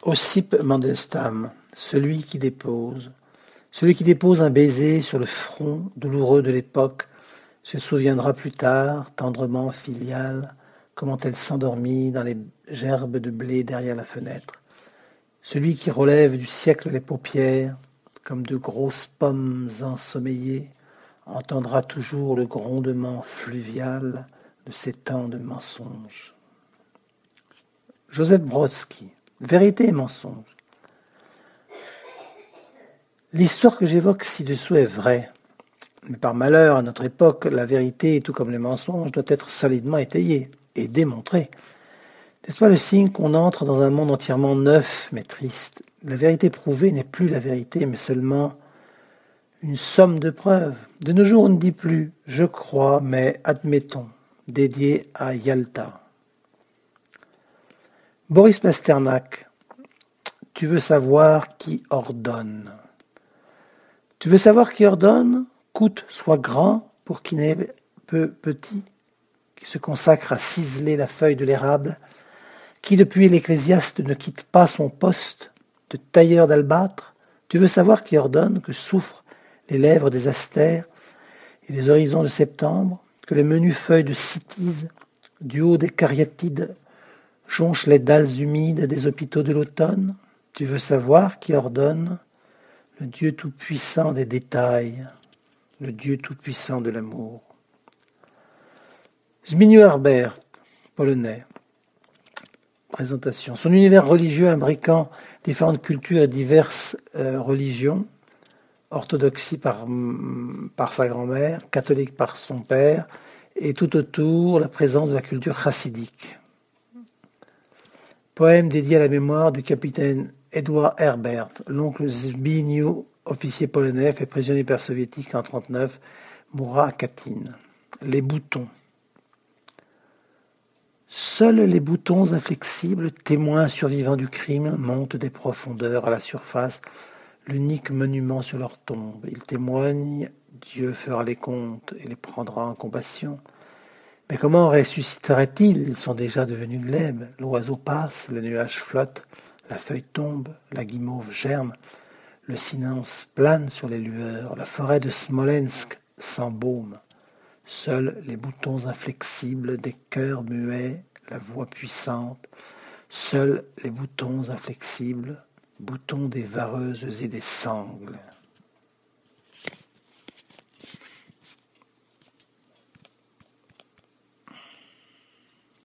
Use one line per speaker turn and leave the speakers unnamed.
Ossip Mandelstam, celui qui dépose un baiser sur le front douloureux de l'époque, se souviendra plus tard, tendrement filial, comment elle s'endormit dans les gerbes de blé derrière la fenêtre. Celui qui relève du siècle les paupières, comme de grosses pommes ensommeillées, entendra toujours le grondement fluvial de ces temps de mensonges. Joseph Brodsky, Vérité et mensonge. L'histoire que j'évoque ci-dessous est vraie, mais par malheur, à notre époque, la vérité, tout comme les mensonges, doit être solidement étayée et démontrée. N'est-ce pas le signe qu'on entre dans un monde entièrement neuf, mais triste? La vérité prouvée n'est plus la vérité, mais seulement une somme de preuves. De nos jours, on ne dit plus « je crois, mais admettons », dédié à Yalta. Boris Pasternak, tu veux savoir qui ordonne. Tu veux savoir qui ordonne, coûte, soit grand, pour qui n'est peu petit, qui se consacre à ciseler la feuille de l'érable, qui depuis l'ecclésiaste ne quitte pas son poste de tailleur d'albâtre. Tu veux savoir qui ordonne que souffrent les lèvres des astères et les horizons de septembre, que les menues feuilles de cytise, du haut des cariatides, jonchent les dalles humides des hôpitaux de l'automne. Tu veux savoir qui ordonne, le Dieu tout-puissant des détails, le Dieu tout-puissant de l'amour. Zbigniew Herbert, polonais. Présentation. Son univers religieux imbriquant différentes cultures et diverses religions, orthodoxie par sa grand-mère, catholique par son père, et tout autour la présence de la culture chassidique. Poème dédié à la mémoire du capitaine Edward Herbert, l'oncle Zbigniew, officier polonais, fait prisonnier par soviétique en 1939, mourra à Katyn. Les boutons. Seuls les boutons inflexibles, témoins survivants du crime, montent des profondeurs à la surface, l'unique monument sur leur tombe. Ils témoignent, Dieu fera les comptes et les prendra en compassion. Mais comment ressusciteraient-ils? Ils sont déjà devenus glaives. L'oiseau passe, le nuage flotte, la feuille tombe, la guimauve germe, le silence plane sur les lueurs, la forêt de Smolensk s'embaume. Seuls les boutons inflexibles des cœurs muets, la voix puissante, seuls les boutons inflexibles, boutons des vareuses et des sangles.